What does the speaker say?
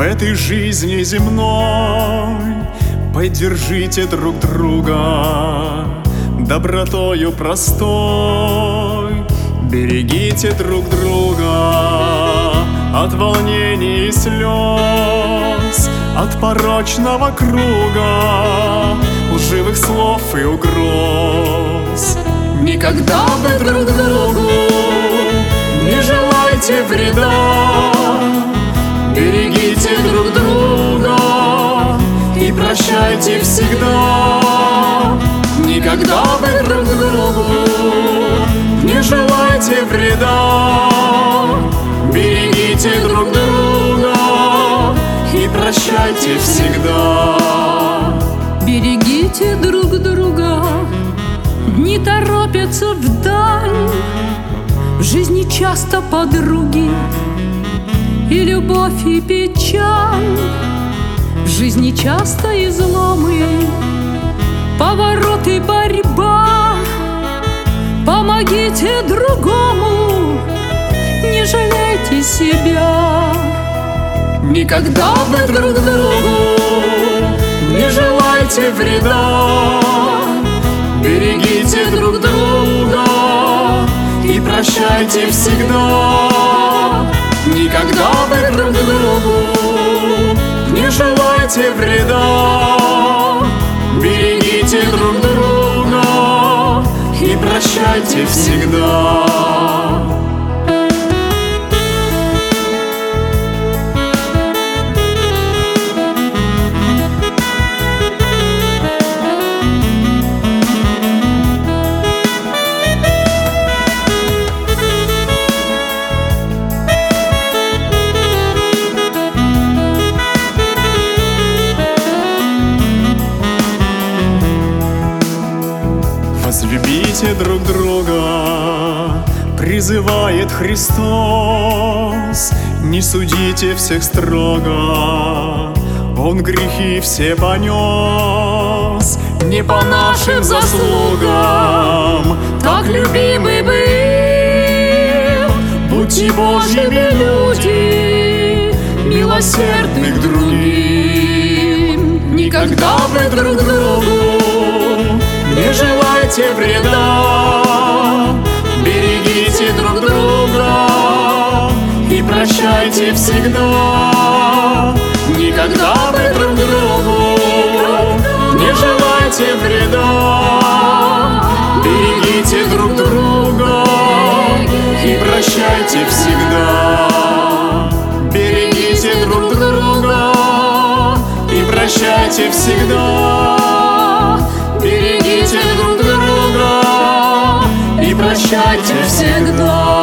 этой жизни земной поддержите друг друга добротою простой. Берегите друг друга от волнений и слез, от порочного круга, лживых слов и угроз. Никогда вы друг другу не желайте вреда, берегите друг друга и прощайте всегда. Никогда вы друг другу не желайте вреда, берегите друг друга и прощайте всегда. Берегите друг друга, дни торопятся вдаль, в жизни часто подруги и любовь, и печаль. В жизни часто изломы, повороты, борьба. Помогите другому, не жалейте себя. Никогда вы друг другу не желайте вреда, берегите друг друга и прощайте всегда. Никогда вы друг другу не желайте вреда, берегите друг друга и прощайте всегда. Возлюбите друг друга, призывает Христос. Не судите всех строго, Он грехи все понес. Не по нашим заслугам так любимый был. Будьте Божьими люди, милосердны к другим. Никогда вы друг другу не желайте вреда, берегите друг друга и прощайте всегда. Никогда вы друг другу не желайте вреда, берегите друг друга и прощайте всегда. Берегите друг друга и прощайте всегда. Берегите друг друга и прощайте всегда.